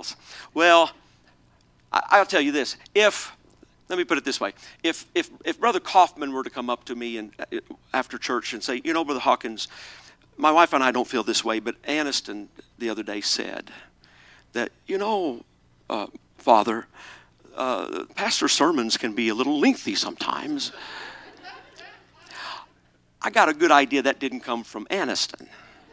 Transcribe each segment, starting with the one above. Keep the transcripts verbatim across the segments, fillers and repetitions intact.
disciples. Well, I, I'll tell you this. If, let me put it this way. If, if, if Brother Kaufman were to come up to me and after church and say, you know, Brother Hawkins, my wife and I don't feel this way, but Aniston the other day said that, you know, uh, Father, uh, pastor sermons can be a little lengthy sometimes. I got a good idea that didn't come from Aniston.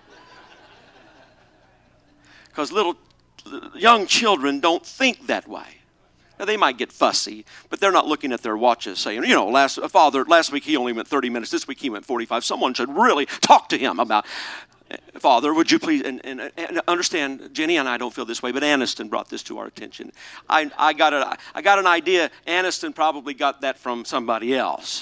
Because little young children don't think that way. Now, they might get fussy, but they're not looking at their watches saying, you know, last Father, last week he only went thirty minutes. This week he went forty-five. Someone should really talk to him about, Father, would you please, and, and, and understand, Jenny and I don't feel this way, but Aniston brought this to our attention. I, I, got a, I got an idea. Aniston probably got that from somebody else.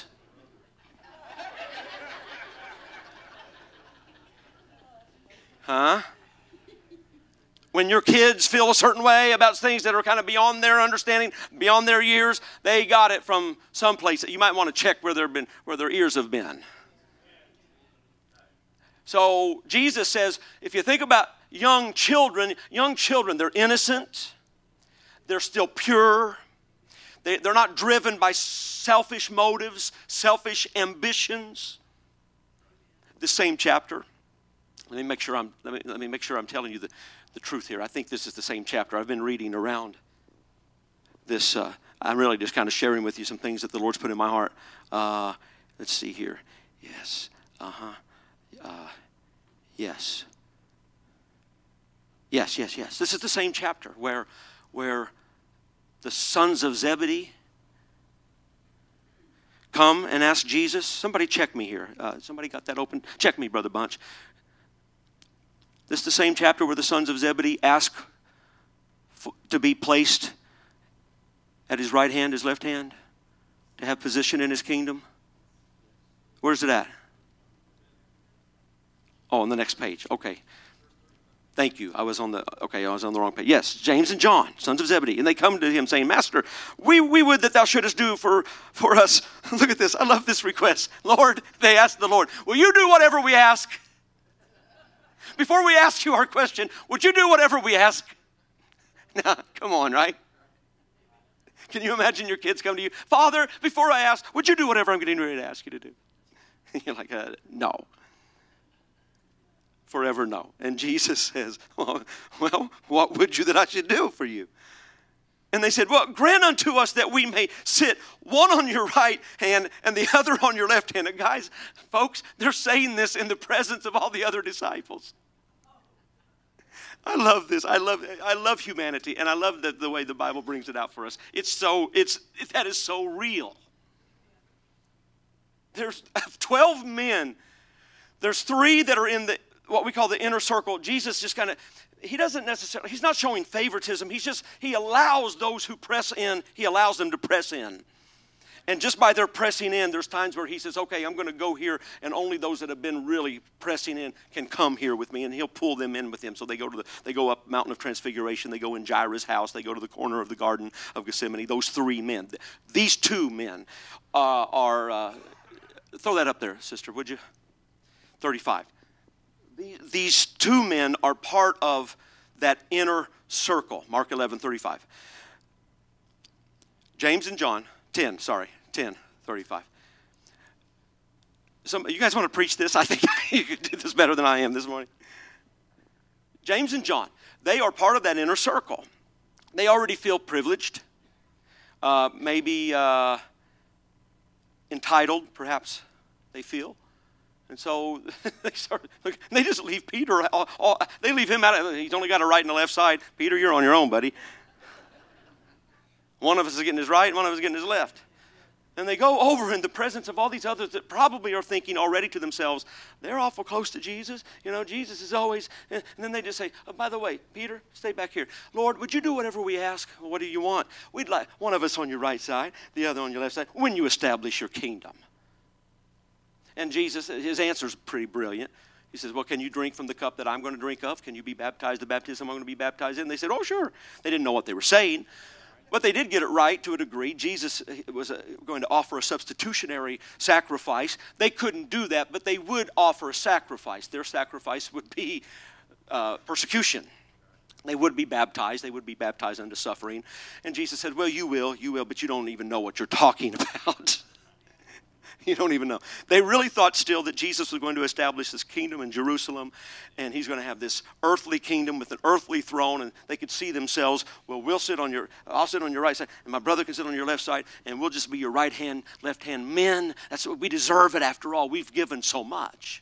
Huh? When your kids feel a certain way about things that are kind of beyond their understanding, beyond their years, they got it from someplace that you might want to check where, they've been, where their ears have been. So Jesus says, if you think about young children, young children, they're innocent. They're still pure. They, they're not driven by selfish motives, selfish ambitions. The same chapter. Let me make sure I'm, let me, let me make sure I'm telling you the, the truth here. I think this is the same chapter. I've been reading around this. Uh, I'm really just kind of sharing with you some things that the Lord's put in my heart. Uh, let's see here. Yes. Uh-huh. Uh, yes. Yes, yes, yes. This is the same chapter where, where the sons of Zebedee come and ask Jesus. Somebody check me here. Uh, somebody got that open? Check me, Brother Bunch. This is the same chapter where the sons of Zebedee ask f- to be placed at his right hand, his left hand, to have position in his kingdom. Where's it at? Oh, on the next page. Okay. Thank you. I was on the okay. I was on the wrong page. Yes, James and John, sons of Zebedee, and they come to him saying, "Master, we we would that thou shouldest do for for us." Look at this. I love this request, Lord. They asked the Lord, "Will you do whatever we ask?" Before we ask you our question, would you do whatever we ask? Now, come on, right? Can you imagine your kids come to you, Father, before I ask, would you do whatever I'm getting ready to ask you to do? You're like, uh, no. Forever no. And Jesus says, well, well, what would you that I should do for you? And they said, well, grant unto us that we may sit one on your right hand and the other on your left hand. And guys, folks, they're saying this in the presence of all the other disciples. I love this. I love I love humanity, and I love the, the way the Bible brings it out for us. It's so it's that is so real. There's twelve men. There's three that are in the what we call the inner circle. Jesus just kind of he doesn't necessarily he's not showing favoritism. He's just he allows those who press in, he allows them to press in. And just by their pressing in, there's times where he says, okay, I'm going to go here, and only those that have been really pressing in can come here with me, and he'll pull them in with him. So they go to the, they go up Mountain of Transfiguration, they go in Jairus' house, they go to the corner of the Garden of Gethsemane. Those three men, these two men uh, are, uh, throw that up there, sister, would you? thirty-five. These two men are part of that inner circle, Mark eleven thirty-five. James and John, ten, sorry, ten, thirty-five. Some, you guys want to preach this? I think you did this better than I am this morning. James and John, they are part of that inner circle. They already feel privileged, uh, maybe uh, entitled, perhaps they feel. And so they start. They just leave Peter. All, all, they leave him out. He's only got a right and a left side. Peter, you're on your own, buddy. One of us is getting his right, one of us is getting his left. And they go over in the presence of all these others that probably are thinking already to themselves, they're awful close to Jesus. You know, Jesus is always, and then they just say, oh, by the way, Peter, stay back here. Lord, would you do whatever we ask? Well, what do you want? We'd like one of us on your right side, the other on your left side, when you establish your kingdom. And Jesus, his answer is pretty brilliant. He says, well, can you drink from the cup that I'm going to drink of? Can you be baptized the baptism I'm going to be baptized in? And they said, oh, sure. They didn't know what they were saying. But they did get it right to a degree. Jesus was going to offer a substitutionary sacrifice. They couldn't do that, but they would offer a sacrifice. Their sacrifice would be uh, persecution. They would be baptized. They would be baptized unto suffering. And Jesus said, well, you will, you will, but you don't even know what you're talking about. You don't even know. They really thought still that Jesus was going to establish this kingdom in Jerusalem, and he's going to have this earthly kingdom with an earthly throne, and they could see themselves, well, we'll sit on your, I'll sit on your right side, and my brother can sit on your left side, and we'll just be your right hand, left hand men. That's what we deserve it after all. We've given so much.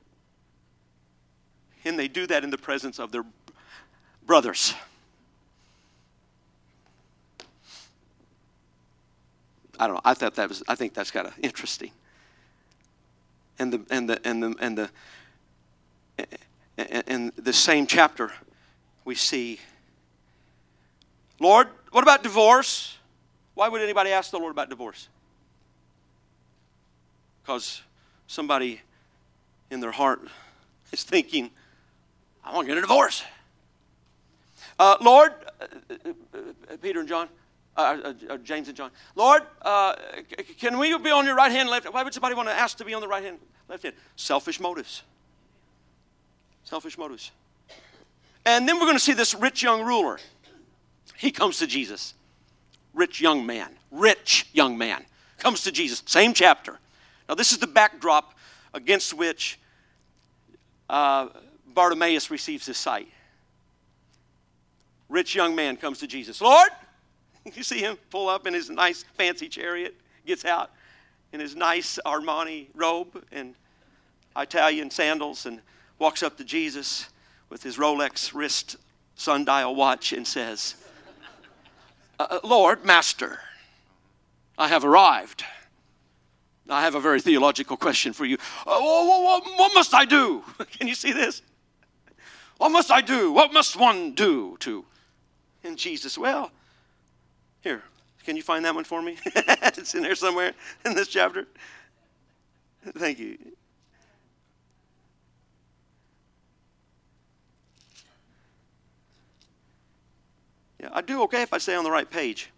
And they do that in the presence of their brothers. I don't know. I thought that was. I think that's kind of interesting. And the and the and the and the in the same chapter, we see, Lord, what about divorce? Why would anybody ask the Lord about divorce? Because somebody in their heart is thinking, I want to get a divorce. Uh, Lord, uh, uh, Peter and John. Uh, uh, James and John. Lord, uh, can we be on your right hand, left hand? Why would somebody want to ask to be on the right hand, left hand? Selfish motives. Selfish motives. And then we're going to see this rich young ruler. He comes to Jesus. Rich young man. Rich young man. Comes to Jesus. Same chapter. Now this is the backdrop against which uh, Bartimaeus receives his sight. Rich young man comes to Jesus. Lord, you see him pull up in his nice fancy chariot, gets out in his nice Armani robe and Italian sandals and walks up to Jesus with his Rolex wrist sundial watch and says, uh, Lord, Master, I have arrived. I have a very theological question for you. Uh, what, what, what must I do? Can you see this? What must I do? What must one do to? And Jesus, well, here, can you find that one for me? It's in there somewhere in this chapter. Thank you. Yeah, I do okay if I stay on the right page.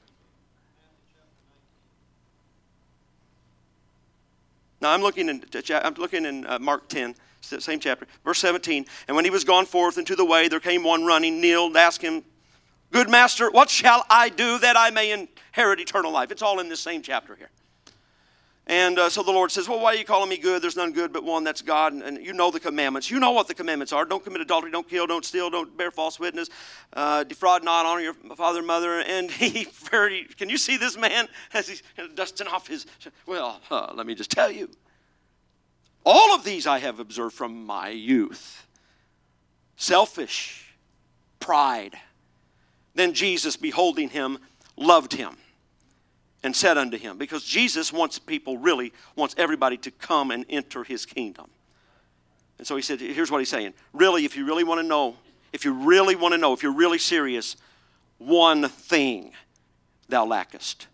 Now I'm looking in I'm looking in uh, Mark ten, same chapter, verse seventeen. And when he was gone forth into the way, there came one running, kneeled, asked him, Good master, what shall I do that I may inherit eternal life? It's all in this same chapter here. And uh, so the Lord says, well, why are you calling me good? There's none good but one, that's God. And, and you know the commandments. You know what the commandments are. Don't commit adultery, don't kill, don't steal, don't bear false witness, uh, defraud not, honor your father and mother. And he very, can you see this man as he's dusting off his, well, uh, let me just tell you. All of these I have observed from my youth. Selfish, pride. Then Jesus, beholding him, loved him and said unto him, because Jesus wants people really, wants everybody to come and enter his kingdom. And so he said, here's what he's saying. Really, if you really want to know, if you really want to know, if you're really serious, one thing thou lackest.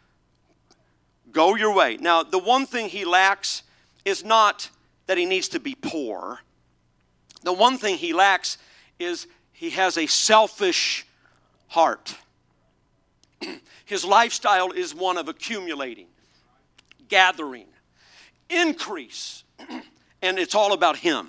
Go your way. Now, the one thing he lacks is not that he needs to be poor. The one thing he lacks is he has a selfish heart. His lifestyle is one of accumulating, gathering, increase, and it's all about him.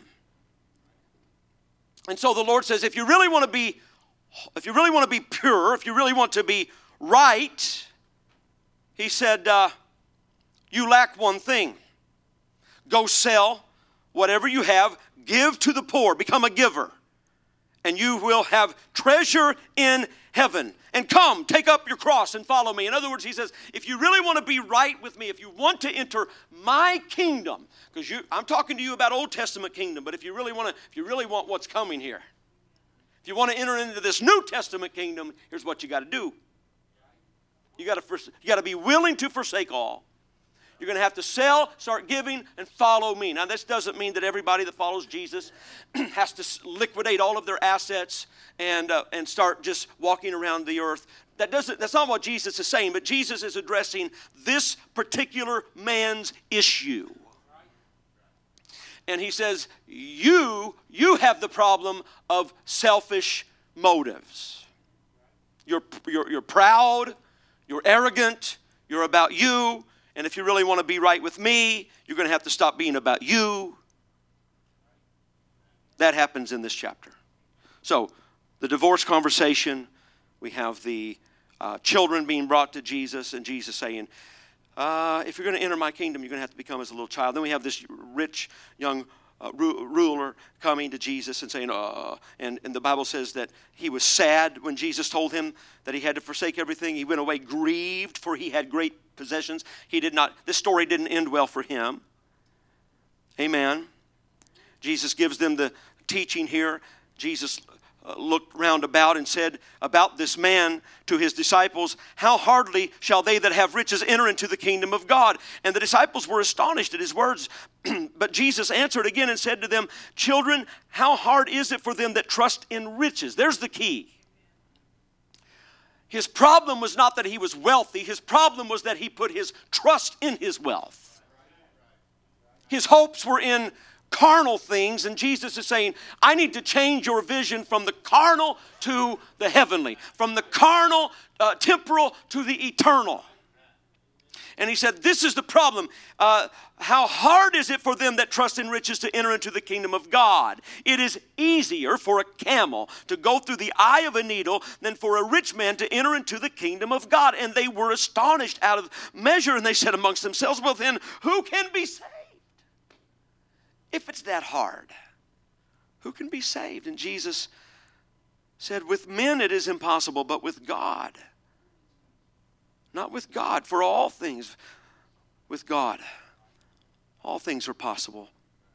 And so the Lord says, if you really want to be, if you really want to be pure, if you really want to be right, he said, uh, you lack one thing. Go sell whatever you have, give to the poor, become a giver, and you will have treasure in heaven. And come, take up your cross and follow me. In other words, he says, if you really want to be right with me, if you want to enter my kingdom, because you, I'm talking to you about Old Testament kingdom, but if you really want to, if you really want what's coming here, if you want to enter into this New Testament kingdom, here's what you got to do. You got to, you got to be willing to forsake all. You're going to have to sell, start giving, and follow me. Now, this doesn't mean that everybody that follows Jesus has to liquidate all of their assets and uh, and start just walking around the earth. That doesn't. That's not what Jesus is saying, but Jesus is addressing this particular man's issue. And he says, you, you have the problem of selfish motives. You're, you're, you're proud, you're arrogant, you're about you. And if you really want to be right with me, you're going to have to stop being about you. That happens in this chapter. So, the divorce conversation. We have the uh, children being brought to Jesus, and Jesus saying, uh, if you're going to enter my kingdom, you're going to have to become as a little child. Then we have this rich young uh, ru- ruler coming to Jesus and saying, uh, and, and the Bible says that he was sad when Jesus told him that he had to forsake everything. He went away grieved, for he had great possessions. He did not, this story didn't end well for him. Amen. Jesus gives them the teaching here. Jesus uh, looked round about and said about this man to his disciples, how hardly shall they that have riches enter into the kingdom of God? And the disciples were astonished at his words. But Jesus answered again and said to them, children, how hard is it for them that trust in riches? There's the key. His problem was not that he was wealthy. His problem was that he put his trust in his wealth. His hopes were in carnal things, and Jesus is saying, I need to change your vision from the carnal to the heavenly, from the carnal, uh, temporal to the eternal. And he said, this is the problem. Uh, how hard is it for them that trust in riches to enter into the kingdom of God? It is easier for a camel to go through the eye of a needle than for a rich man to enter into the kingdom of God. And they were astonished out of measure, and they said amongst themselves, well then, who can be saved? If it's that hard, who can be saved? And Jesus said, with men it is impossible, but with God. Not with God, for all things with God, all things are possible.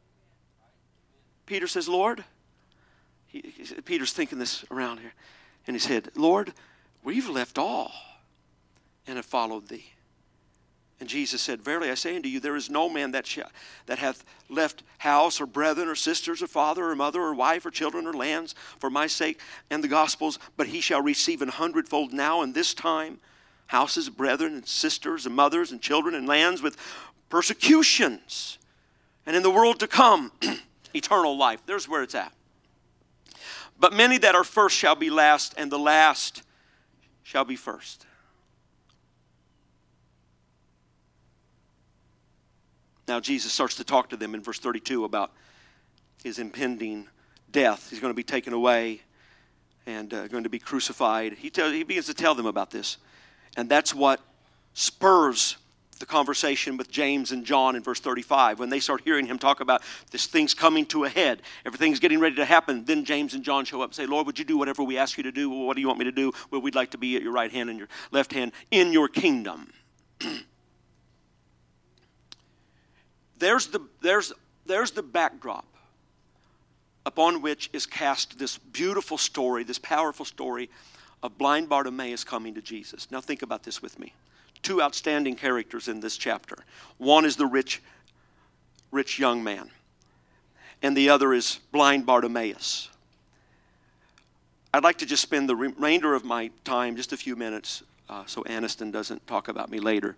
Peter says, Lord, he, he, Peter's thinking this around here, and he said, Lord, we've left all and have followed thee. And Jesus said, verily I say unto you, there is no man that shall, that hath left house or brethren or sisters or father or mother or wife or children or lands for my sake and the gospel's, but he shall receive an hundredfold now in this time, houses, brethren and sisters and mothers and children and lands with persecutions. And in the world to come, eternal life. There's where it's at. But many that are first shall be last, and the last shall be first. Now Jesus starts to talk to them in verse thirty-two about his impending death. He's going to be taken away and uh, going to be crucified. He, tell, he begins to tell them about this. And that's what spurs the conversation with James and John in verse thirty-five. When they start hearing him talk about this thing's coming to a head, everything's getting ready to happen, then James and John show up and say, Lord, would you do whatever we ask you to do? Well, what do you want me to do? Well, we'd like to be at your right hand and your left hand in your kingdom. There's the, there's, there's the backdrop upon which is cast this beautiful story, this powerful story of blind Bartimaeus coming to Jesus. Now think about this with me. Two outstanding characters in this chapter. One is the rich, rich young man, and the other is blind Bartimaeus. I'd like to just spend the remainder of my time, just a few minutes, uh, so Aniston doesn't talk about me later.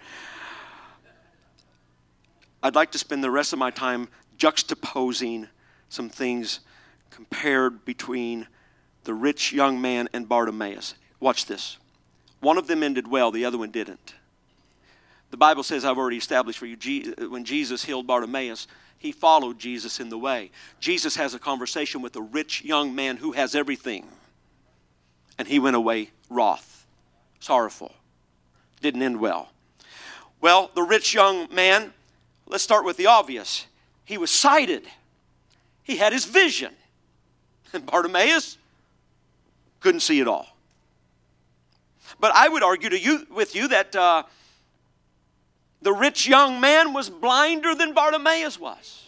I'd like to spend the rest of my time juxtaposing some things compared between the rich young man and Bartimaeus. Watch this. One of them ended well, the other one didn't. The Bible says, I've already established for you, when Jesus healed Bartimaeus, he followed Jesus in the way. Jesus has a conversation with a rich young man who has everything. And he went away wroth, sorrowful. Didn't end well. Well, the rich young man, let's start with the obvious. He was sighted. He had his vision. And Bartimaeus couldn't see it all. But I would argue to you, with you that uh, the rich young man was blinder than Bartimaeus was.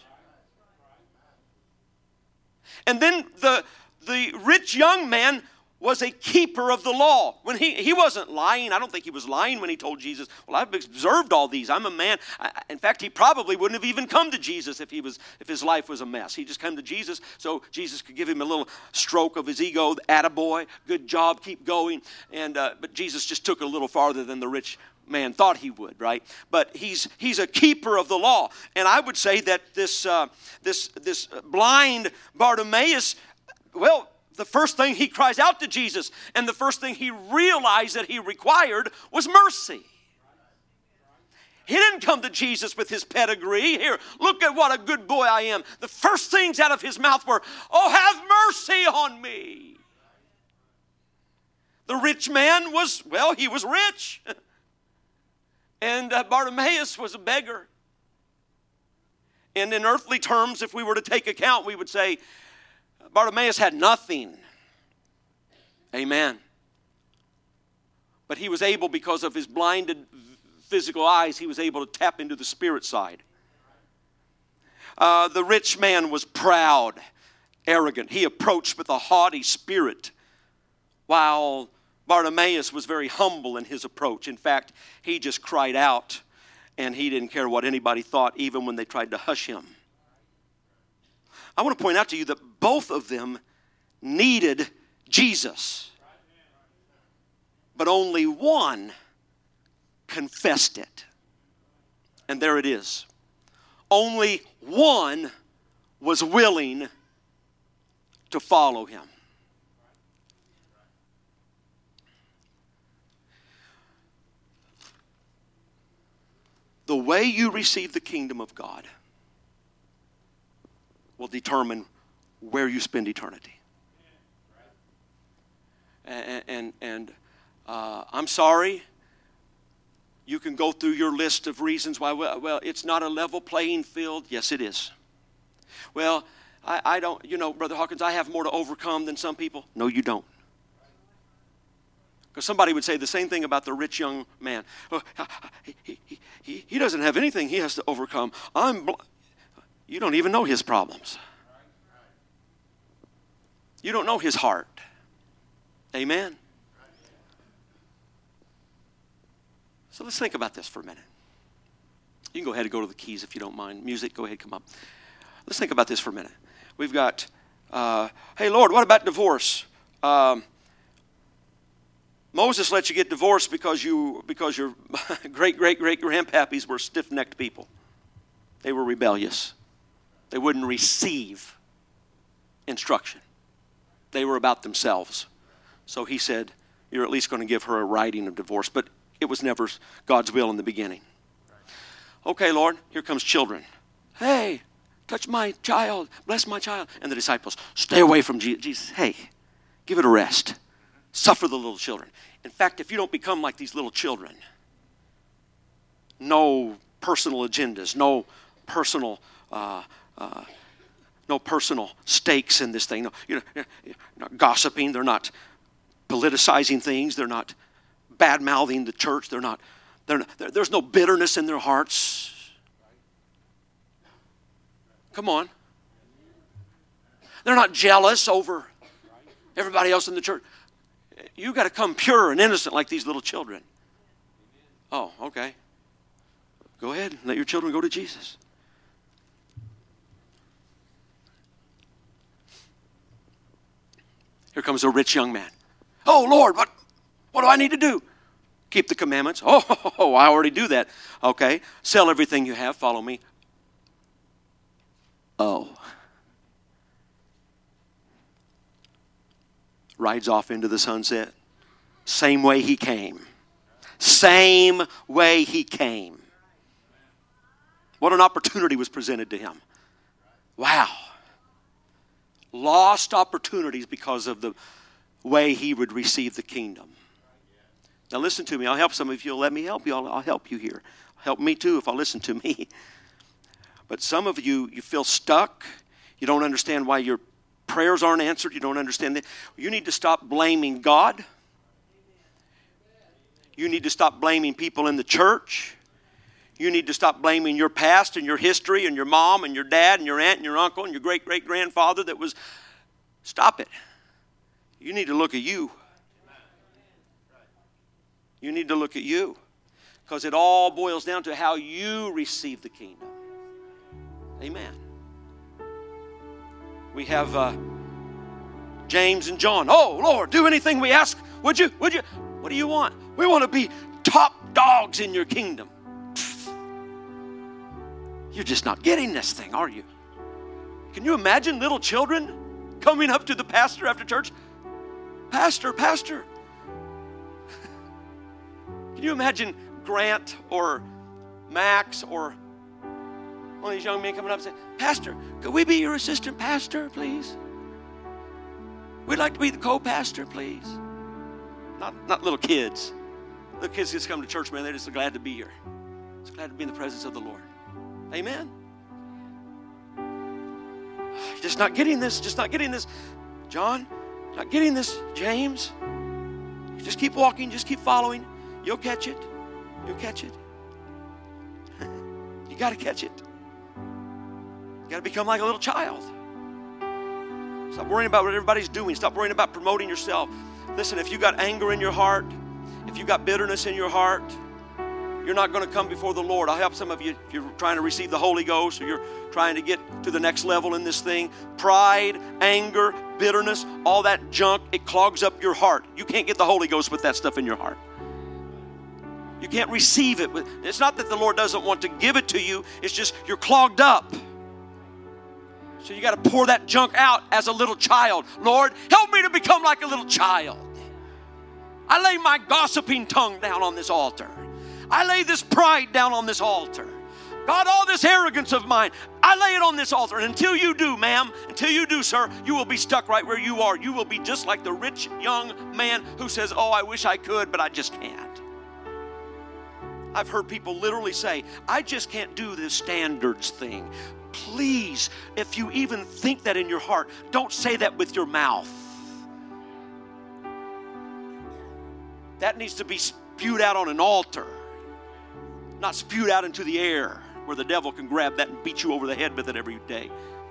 And then the, the rich young man was a keeper of the law. When he, he wasn't lying. I don't think he was lying when he told Jesus, well, I've observed all these. I'm a man. I, in fact, he probably wouldn't have even come to Jesus if he was if his life was a mess. He just came to Jesus so Jesus could give him a little stroke of his ego. Attaboy, good job, keep going. And uh, but Jesus just took it a little farther than the rich man thought he would, right? But he's he's a keeper of the law. And I would say that this uh, this this blind Bartimaeus, well, the first thing he cries out to Jesus, and the first thing he realized that he required was mercy. He didn't come to Jesus with his pedigree. Here, look at what a good boy I am. The first things out of his mouth were, oh, have mercy on me. The rich man was, well, he was rich. And uh, Bartimaeus was a beggar. And in earthly terms, if we were to take account, we would say Bartimaeus had nothing. Amen. But he was able, because of his blinded physical eyes, he was able to tap into the spirit side. Uh, the rich man was proud, arrogant. He approached with a haughty spirit, while Bartimaeus was very humble in his approach. In fact, he just cried out, and he didn't care what anybody thought, even when they tried to hush him. I want to point out to you that both of them needed Jesus, but only one confessed it. And there it is. Only one was willing to follow him. The way you receive the kingdom of God will determine where you spend eternity. And, and, and uh, I'm sorry, you can go through your list of reasons why, well, well, it's not a level playing field. Yes, it is. Well, I, I don't, you know, Brother Hawkins, I have more to overcome than some people. No, you don't. Because somebody would say the same thing about the rich young man. Oh, he, he, he, he doesn't have anything he has to overcome. I'm. Bl-. You don't even know his problems. You don't know his heart. Amen. So let's think about this for a minute. You can go ahead and go to the keys if you don't mind. Music, go ahead, come up. Let's think about this for a minute. We've got, uh, hey, Lord, what about divorce? Um, Moses let you get divorced because you because your great, great, great grandpappies were stiff-necked people. They were rebellious. They wouldn't receive instruction. They were about themselves. So he said, you're at least going to give her a writing of divorce. But it was never God's will in the beginning. Okay, Lord, here comes children. Hey, touch my child. Bless my child. And the disciples, stay away from Jesus. Hey, give it a rest. Suffer the little children. In fact, if you don't become like these little children, no personal agendas, no personal, uh, uh, no personal stakes in this thing. No, you know, you're not gossiping. They're not politicizing things. They're not bad-mouthing the church. They're not. They're not there, there's no bitterness in their hearts. Come on. They're not jealous over everybody else in the church. You got to come pure and innocent like these little children. Oh, okay. Go ahead and let your children go to Jesus. Here comes a rich young man. Oh, Lord, what, what do I need to do? Keep the commandments. Oh, I already do that. Okay. Sell everything you have. Follow me. Oh. Rides off into the sunset. Same way he came. Same way he came. What an opportunity was presented to him. Wow. Lost opportunities because of the way he would receive the kingdom. Now listen to me. I'll help some of you. You'll let me help you. I'll, I'll help you here. Help me too if I'll listen to me. But some of you, you feel stuck. You don't understand why your prayers aren't answered. You don't understand that. You need to stop blaming God. You need to stop blaming people in the church. You need to stop blaming your past and your history and your mom and your dad and your aunt and your uncle and your great-great-grandfather that was... Stop it. You need to look at you. You need to look at you. Because it all boils down to how you receive the kingdom. Amen. We have uh, James and John. Oh, Lord, do anything we ask. Would you? Would you? What do you want? We want to be top dogs in your kingdom. You're just not getting this thing, are you? Can you imagine little children coming up to the pastor after church? Pastor, pastor. Can you imagine Grant or Max or one of these young men coming up and saying, Pastor, could we be your assistant pastor, please? We'd like to be the co-pastor, please. Not, not little kids. Little kids just come to church, man. They're just glad to be here. Just glad to be in the presence of the Lord. Amen. Just not getting this. Just not getting this. John, not getting this. James, just keep walking. Just keep following. You'll catch it. You'll catch it. You got to catch it. You got to become like a little child. Stop worrying about what everybody's doing. Stop worrying about promoting yourself. Listen, if you got anger in your heart, if you got bitterness in your heart, you're not going to come before the Lord. I'll help some of you if you're trying to receive the Holy Ghost or you're trying to get to the next level in this thing. Pride, anger, bitterness, all that junk, it clogs up your heart. You can't get the Holy Ghost with that stuff in your heart. You can't receive it. It's not that the Lord doesn't want to give it to you. It's just you're clogged up. So you got to pour that junk out as a little child. Lord, help me to become like a little child. I lay my gossiping tongue down on this altar. I lay this pride down on this altar. God, all this arrogance of mine, I lay it on this altar. And until you do, ma'am, until you do, sir, you will be stuck right where you are. You will be just like the rich young man who says, oh, I wish I could, but I just can't. I've heard people literally say, I just can't do this standards thing. Please, if you even think that in your heart, don't say that with your mouth. That needs to be spewed out on an altar, not spewed out into the air where the devil can grab that and beat you over the head with it every day.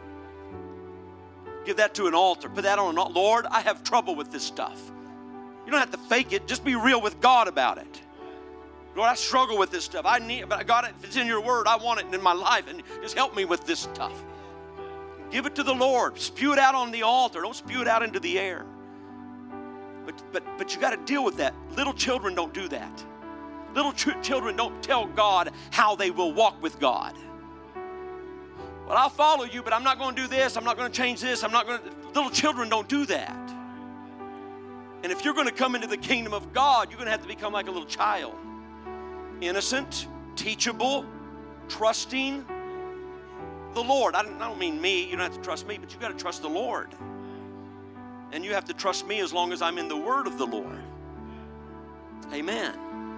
Give that to an altar. Put that on an altar. Lord, I have trouble with this stuff. You don't have to fake it. Just be real with God about it. Lord, I struggle with this stuff. I need, but God, if it's in your word, I want it in my life, and just help me with this stuff. Give it to the Lord. Spew it out on the altar. Don't spew it out into the air. But but but you got to deal with that. Little children don't do that. Little ch- children don't tell God how they will walk with God. Well, I'll follow you, but I'm not going to do this. I'm not going to change this. I'm not going to. Little children don't do that. And if you're going to come into the kingdom of God, you're going to have to become like a little child. Innocent, teachable, trusting the Lord. I don't, I don't mean me. You don't have to trust me, but you got to trust the Lord. And you have to trust me as long as I'm in the word of the Lord. Amen.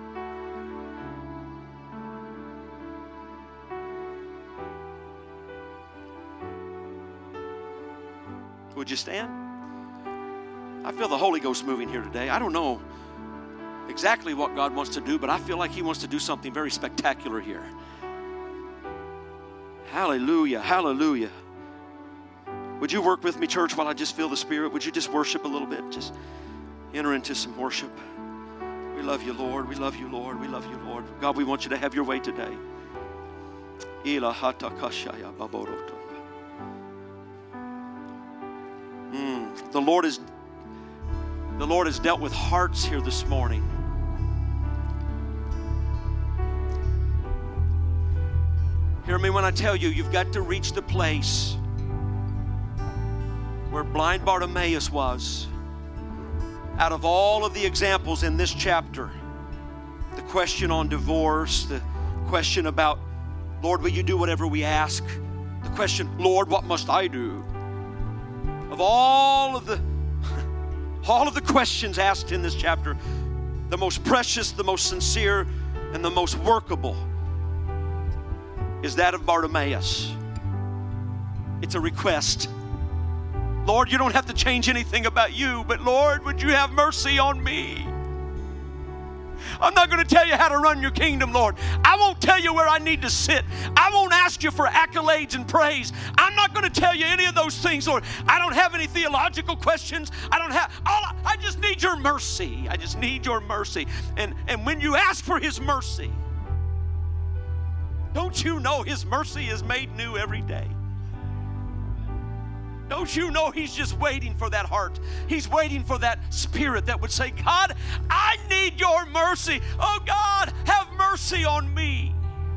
Would you stand? I feel the Holy Ghost moving here today. I don't know exactly what God wants to do, but I feel like He wants to do something very spectacular here. Hallelujah, hallelujah. Would you work with me, church, while I just feel the Spirit? Would you just worship a little bit? Just enter into some worship. We love you, Lord. We love you, Lord. We love you, Lord. God, we want you to have your way today. Mm, the Lord is the Lord has dealt with hearts here this morning. Hear me when I tell you, you've got to reach the place where blind Bartimaeus was. Out of all of the examples in this chapter, the question on divorce, the question about, Lord, will you do whatever we ask? The question, Lord, what must I do? Of all of the all of the questions asked in this chapter, the most precious, the most sincere, and the most workable is that of Bartimaeus. It's a request. Lord, you don't have to change anything about you, but Lord, would you have mercy on me? I'm not going to tell you how to run your kingdom, Lord. I won't tell you where I need to sit. I won't ask you for accolades and praise. I'm not going to tell you any of those things, Lord. I don't have any theological questions. I don't have, all I, I just need your mercy. I just need your mercy. And, and when you ask for His mercy, don't you know His mercy is made new every day? Don't you know He's just waiting for that heart? He's waiting for that spirit that would say, God, I need your mercy. Oh, God, have mercy on me.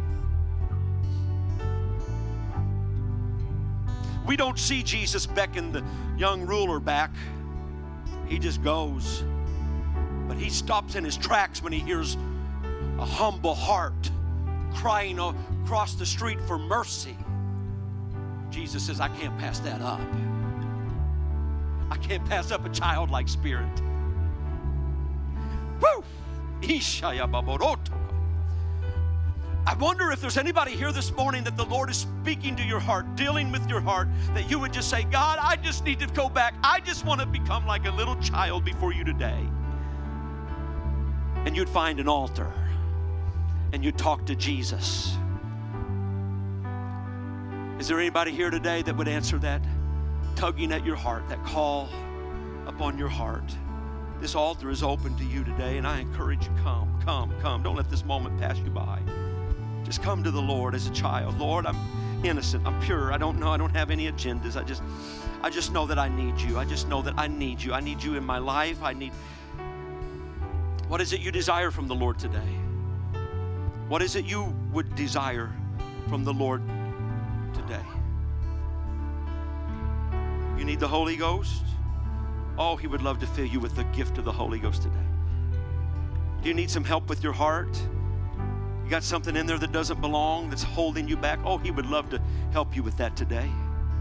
We don't see Jesus beckon the young ruler back. He just goes. But He stops in His tracks when He hears a humble heart crying across the street for mercy. Jesus says, I can't pass that up. I can't pass up a childlike spirit. I wonder if there's anybody here this morning that the Lord is speaking to your heart, dealing with your heart, that you would just say, God, I just need to go back. I just want to become like a little child before you today. And you'd find an altar and you'd talk to Jesus. Is there anybody here today that would answer that tugging at your heart, that call upon your heart? This altar is open to you today, and I encourage you, come, come, come. Don't let this moment pass you by. Just come to the Lord as a child. Lord, I'm innocent. I'm pure. I don't know. I don't have any agendas. I just, I just know that I need you. I just know that I need you. I need you in my life. I need. What is it you desire from the Lord today? What is it you would desire from the Lord today? You need the Holy Ghost? Oh, He would love to fill you with the gift of the Holy Ghost today. Do you need some help with your heart? You got something in there that doesn't belong, that's holding you back? Oh, He would love to help you with that today.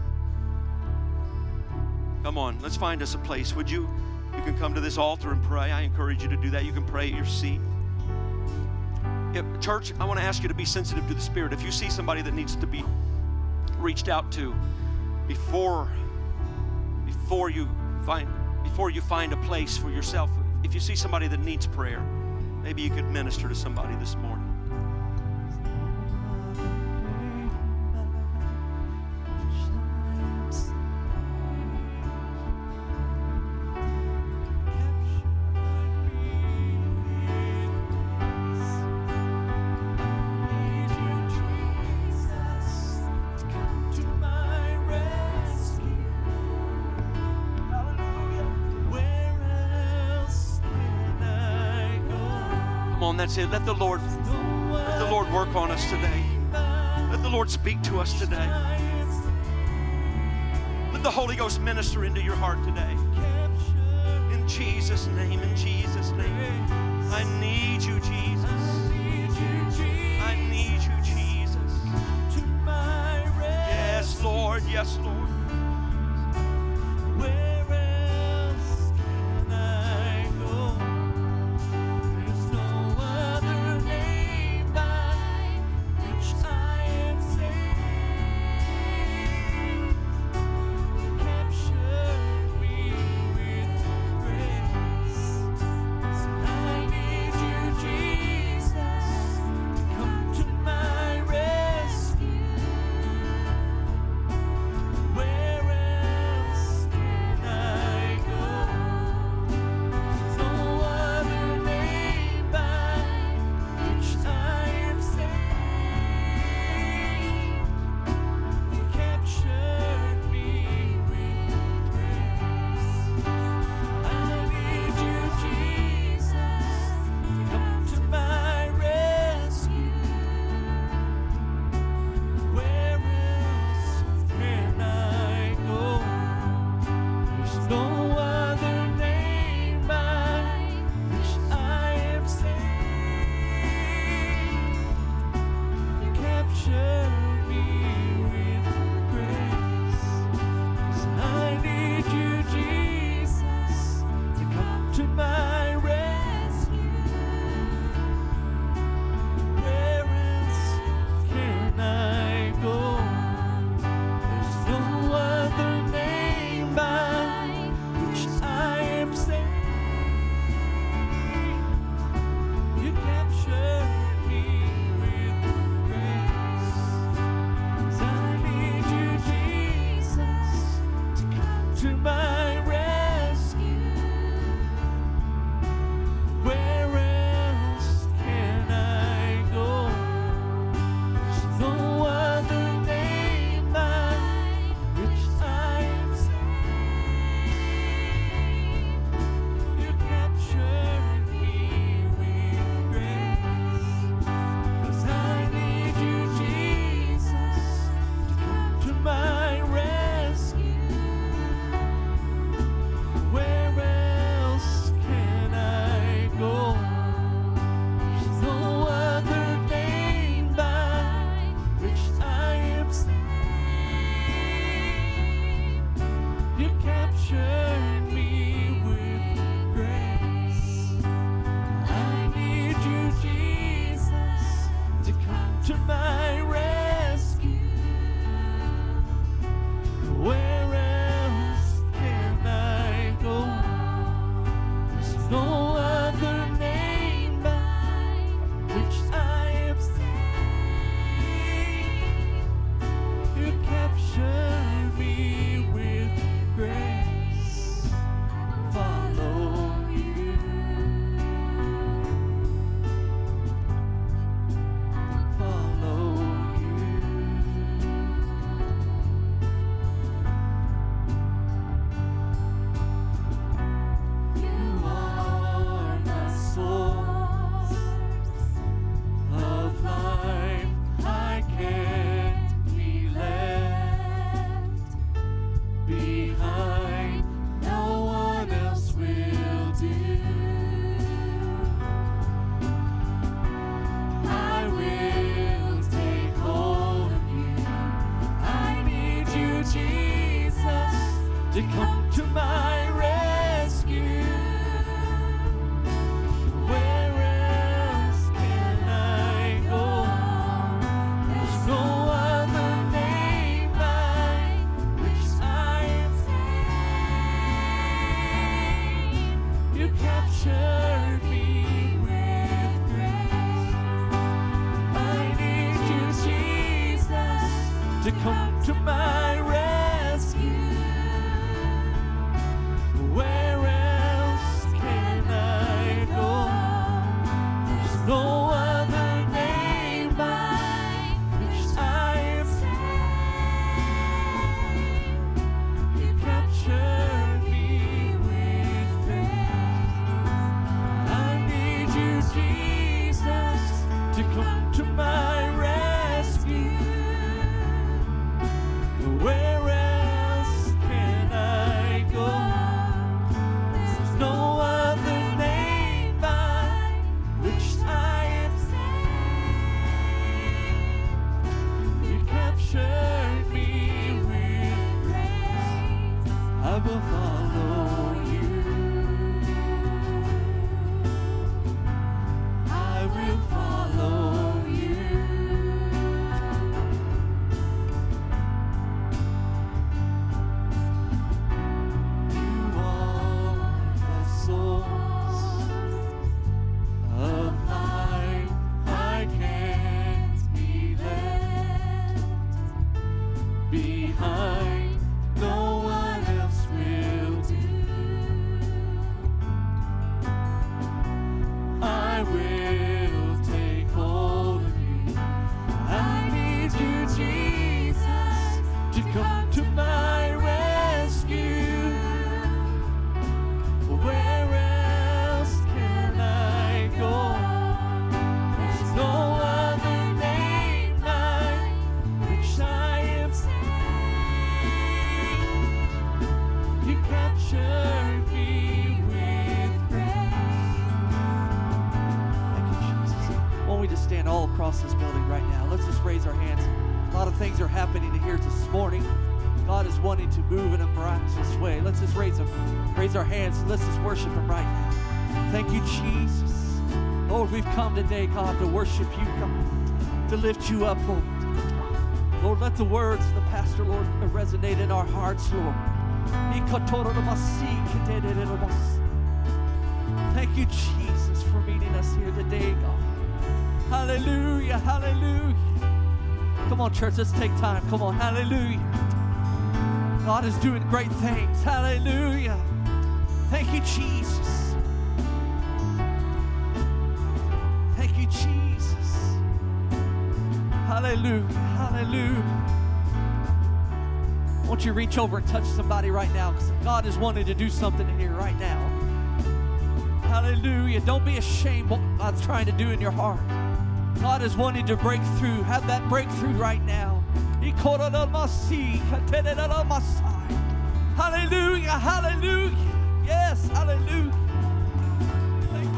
Come on, let's find us a place. Would you? You can come to this altar and pray. I encourage you to do that. You can pray at your seat. If, church, I want to ask you to be sensitive to the Spirit. If you see somebody that needs to be reached out to before, before you find before you find a place for yourself, if you see somebody that needs prayer, maybe you could minister to somebody this morning. That's it. Let the Lord, let the Lord work on us today. Let the Lord speak to us today. Let the Holy Ghost minister into your heart today. In Jesus' name, in Jesus' name. I need you, Jesus. I need you, Jesus. Yes, Lord. Yes, Lord. Where my will take hold of me. I need you, Jesus, to come to my rescue. Where else can I go? There's no other name by which I am saved. You captured me with grace. Thank you, Jesus. Why don't we just stand all across this building right now? Let's just raise our hands. A lot of things are happening here this morning. God is wanting to move in a miraculous way. Let's just raise them, raise our hands. Let's just worship Him right now. Thank you, Jesus. Lord, we've come today, God, to worship you, God, to lift you up, Lord. Lord, let the words of the pastor, Lord, resonate in our hearts, Lord. Thank you, Jesus, for meeting us here today, God. Hallelujah, hallelujah. Come on, church, let's take time. Come on, hallelujah. God is doing great things. Hallelujah. Thank you, Jesus. Thank you, Jesus. Hallelujah. Hallelujah. Won't you reach over and touch somebody right now? Because God is wanting to do something in here right now. Hallelujah. Don't be ashamed what God's trying to do in your heart. God is wanting to break through. Have that breakthrough right now. Hallelujah, hallelujah. Yes, hallelujah. Thank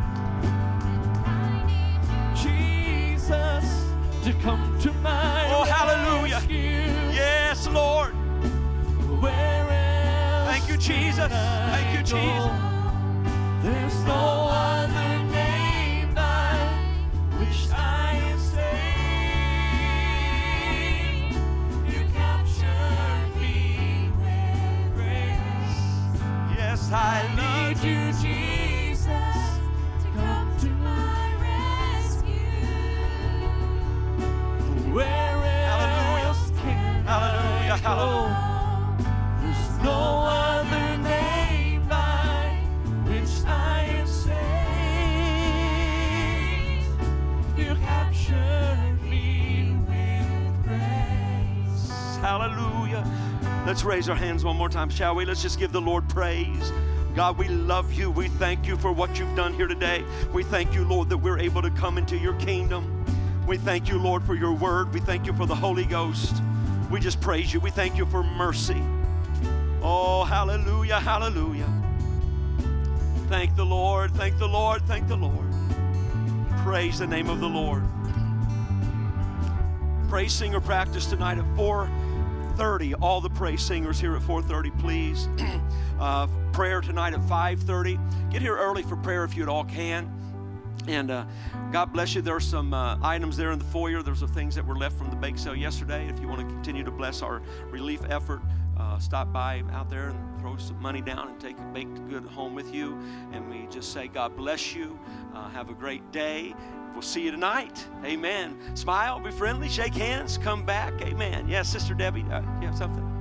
you. Jesus, to come to my Oh, hallelujah. rescue. Yes, Lord. Where else Thank you, Jesus. can I Thank you, go? Jesus. There's no other name by which I am saved. You captured me with grace. Yes, I Need you, Jesus, to come to my rescue. Where else can Hallelujah, I go? hallelujah. There's no other name by which I am saved. You captured me with grace. Hallelujah. Let's raise our hands one more time, shall we? Let's just give the Lord praise. God, we love you. We thank you for what you've done here today. We thank you, Lord, that we're able to come into your kingdom. We thank you, Lord, for your word. We thank you for the Holy Ghost. We just praise you. We thank you for mercy. Oh, hallelujah, hallelujah. Thank the Lord, thank the Lord, thank the Lord. Praise the name of the Lord. Praise singer practice tonight at four thirty. All the praise singers here at four thirty, please. uh, prayer tonight at five thirty. Get here early for prayer if you at all can. And uh, God bless you. There are some uh, items there in the foyer. There's some things that were left from the bake sale yesterday. If you want to continue to bless our relief effort, uh, stop by out there and throw some money down and take a baked good home with you. And we just say, God bless you. Uh, have a great day. We'll see you tonight. Amen. Smile, be friendly, shake hands, come back. Amen. Yes, Sister Debbie, uh, you have something?